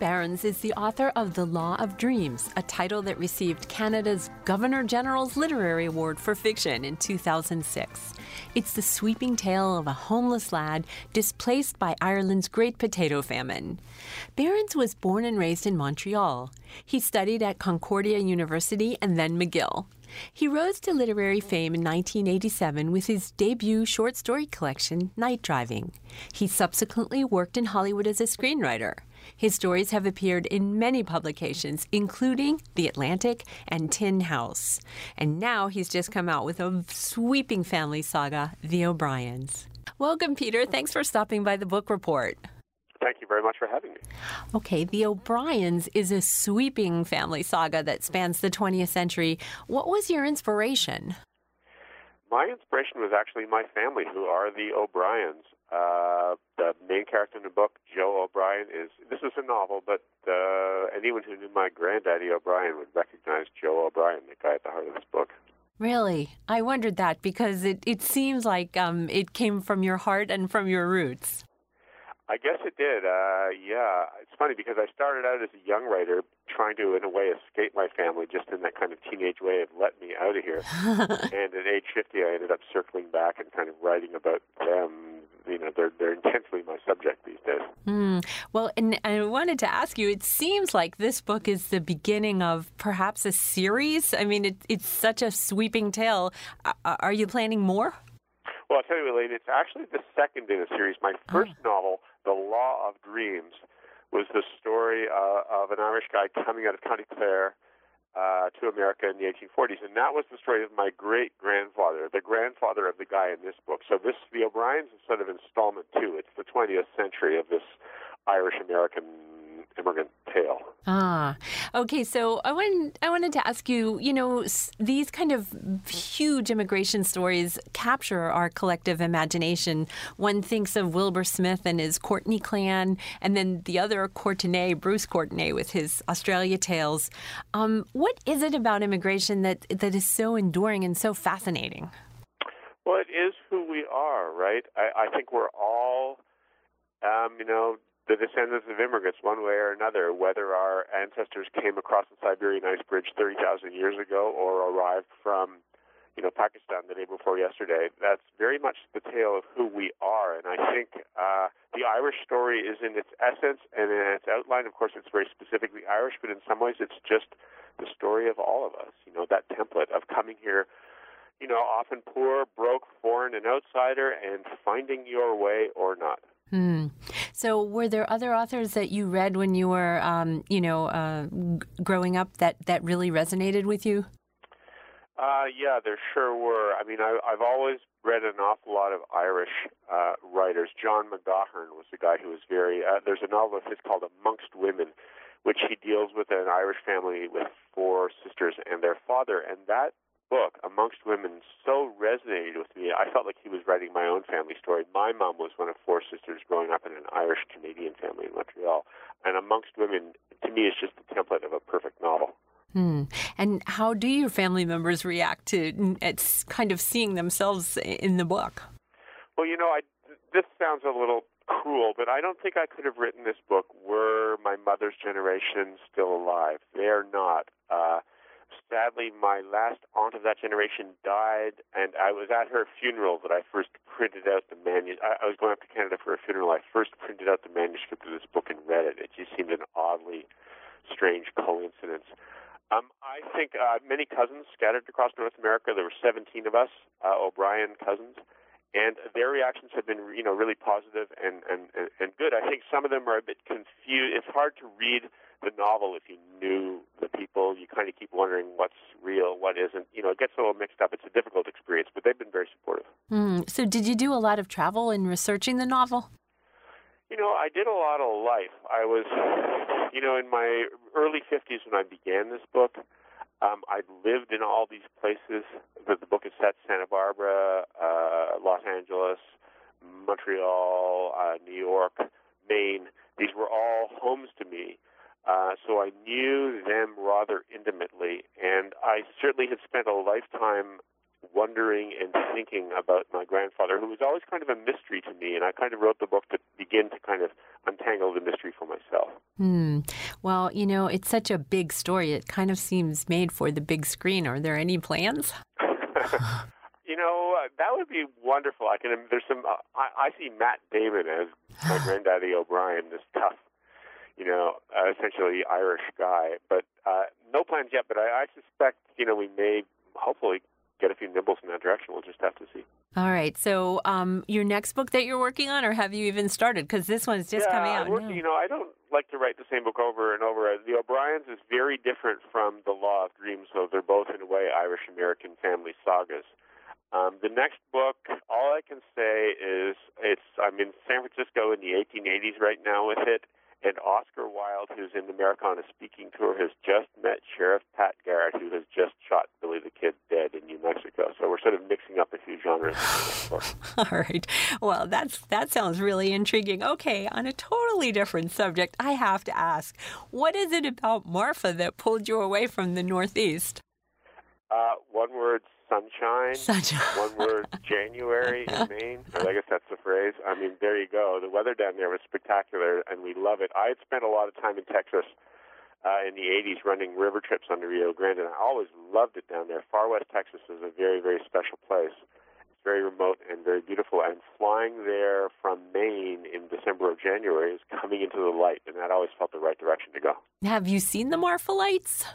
Behrens is the author of The Law of Dreams, a title that received Canada's Governor-General's Literary Award for Fiction in 2006. It's the sweeping tale of a homeless lad displaced by Ireland's Great Potato Famine. Behrens was born and raised in Montreal. He studied at Concordia University and then McGill. He rose to literary fame in 1987 with his debut short story collection, Night Driving. He subsequently worked in Hollywood as a screenwriter. His stories have appeared in many publications, including The Atlantic and Tin House. And now he's just come out with a sweeping family saga, The O'Briens. Welcome, Peter. Thanks for stopping by the Book Report. Thank you very much for having me. Okay, The O'Briens is a sweeping family saga that spans the 20th century. What was your inspiration? My inspiration was actually my family, who are the O'Briens. The main character in the book, Joe O'Brien, this is a novel, but anyone who knew my granddaddy O'Brien would recognize Joe O'Brien, the guy at the heart of this book. Really? I wondered that because it seems like it came from your heart and from your roots. I guess it did. Yeah, it's funny because I started out as a young writer trying to, in a way, escape my family just in that kind of teenage way of let me out of here. And at age 50, I ended up circling back and kind of writing about them. You know, they're intensely my subject these days. Well, and I wanted to ask you, it seems like this book is the beginning of perhaps a series. I mean, it's such a sweeping tale. Are you planning more? Well, I'll tell you, Elaine, it's actually the second in a series. My first novel, The Law of Dreams, was the story of an Irish guy coming out of County Clare to America in the 1840s. And that was the story of my great-grandfather, the grandfather of the guy in this book. So The O'Briens is sort of installment two. It's the 20th century of this Irish-American immigrant tale. Okay. So I wanted to ask you, these kind of huge immigration stories capture our collective imagination. One thinks of Wilbur Smith and his Courtenay clan, and then the other Courtenay, Bruce Courtenay, with his Australia tales. What is it about immigration that is so enduring and so fascinating? Well, it is who we are, right? I think we're all, the descendants of immigrants one way or another, whether our ancestors came across the Siberian Ice Bridge 30,000 years ago or arrived from, Pakistan the day before yesterday. That's very much the tale of who we are. And I think the Irish story is in its essence and in its outline. Of course, it's very specifically Irish, but in some ways it's just the story of all of us, that template of coming here, often poor, broke, foreign, and outsider, and finding your way or not. So were there other authors that you read when you were, growing up that really resonated with you? Yeah, there sure were. I mean, I've always read an awful lot of Irish writers. John McGahern was the guy who was there's a novel of his called Amongst Women, which he deals with an Irish family with 4 sisters and their father, and that book, Amongst Women, so resonated with me. I felt like he was writing my own family story. My mom was one of 4 sisters growing up in an Irish-Canadian family in Montreal. And Amongst Women, to me, is just the template of a perfect novel. And how do your family members react to kind of seeing themselves in the book? Well, this sounds a little cruel, but I don't think I could have written this book were my mother's generation still alive. They're not. Sadly, my last aunt of that generation died, and I was at her funeral that I first printed out the manuscript. I was going up to Canada for a funeral. I first printed out the manuscript of this book and read it. It just seemed an oddly strange coincidence. I think many cousins scattered across North America. There were 17 of us, O'Brien cousins, and their reactions have been, really positive and good. I think some of them are a bit confused. It's hard to read the novel if you knew the people. You kind of keep wondering what's real, what isn't. It gets a little mixed up. It's a difficult experience, but they've been very supportive. So did you do a lot of travel in researching the novel? I did a lot of life. I was, in my early 50s when I began this book. I'd lived in all these places. The book is set Santa Barbara, Los Angeles, Montreal, New York, Maine. These were all homes to me. So I knew them rather intimately, and I certainly had spent a lifetime wondering and thinking about my grandfather, who was always kind of a mystery to me, and I kind of wrote the book to begin to kind of untangle the mystery for myself. Well, it's such a big story. It kind of seems made for the big screen. Are there any plans? That would be wonderful. There's some. I see Matt Damon as my granddaddy O'Brien, this tough, essentially Irish guy. But no plans yet. But I suspect, we may hopefully get a few nibbles in that direction. We'll just have to see. All right. So your next book that you're working on, or have you even started? Because this one's just coming out. I don't like to write the same book over and over. The O'Briens is very different from The Law of Dreams, so they're both, in a way, Irish-American family sagas. The next book, all I can say is I'm in San Francisco in the 1880s right now with it, and Oscar Wilde, who's in the Americana speaking tour, has just met Sheriff Pat Garrett, who has just shot Billy the Kid dead in New Mexico. So we're sort of mixing up a few genres. All right. Well, that sounds really intriguing. Okay, on a totally different subject, I have to ask, what is it about Marfa that pulled you away from the Northeast? One word, sunshine. One word, January in Maine. I guess that's the phrase. There you go. The weather down there was spectacular, and we love it. I had spent a lot of time in Texas in the 80s running river trips on the Rio Grande, and I always loved it down there. Far West Texas is a very, very special place. It's very remote and very beautiful, and flying there from Maine in December or January is coming into the light, and that always felt the right direction to go. Have you seen the Marfa Lights?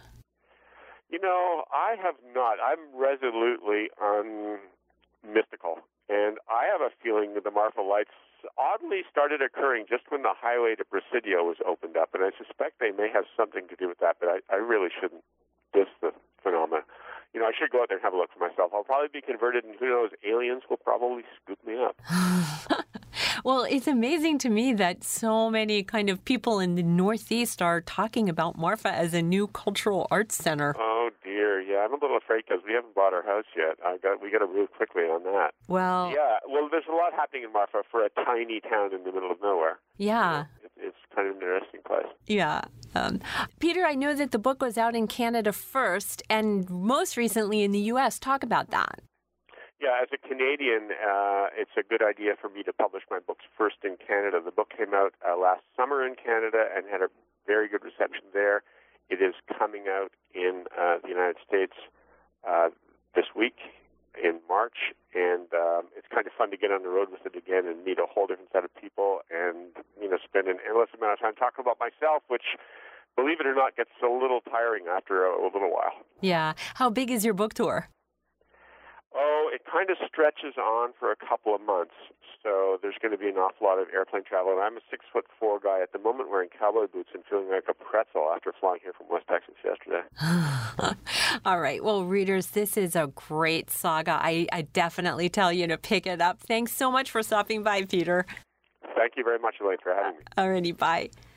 I have not. I'm resolutely mystical, and I have a feeling that the Marfa Lights oddly started occurring just when the highway to Presidio was opened up, and I suspect they may have something to do with that, but I really shouldn't diss the phenomenon. I should go out there and have a look for myself. I'll probably be converted, and who knows, aliens will probably scoop me up. Well, it's amazing to me that so many kind of people in the Northeast are talking about Marfa as a new cultural arts center. Oh, dear. Yeah, I'm a little afraid because we haven't bought our house yet. We got to move quickly on that. Well, there's a lot happening in Marfa for a tiny town in the middle of nowhere. Yeah. It's kind of an interesting place. Yeah. Peter, I know that the book was out in Canada first and most recently in the U.S. Talk about that. Yeah, as a Canadian, it's a good idea for me to publish my books first in Canada. The book came out last summer in Canada and had a very good reception there. It is coming out in the United States this week in March, and it's kind of fun to get on the road with it again and meet a whole different set of people and spend an endless amount of time talking about myself, which, believe it or not, gets a little tiring after a little while. Yeah. How big is your book tour? Oh, it kind of stretches on for a couple of months, so there's going to be an awful lot of airplane travel. And I'm a 6'4" guy at the moment, wearing cowboy boots and feeling like a pretzel after flying here from West Texas yesterday. All right. Well, readers, this is a great saga. I definitely tell you to pick it up. Thanks so much for stopping by, Peter. Thank you very much, Elaine, for having me. Alrighty, bye.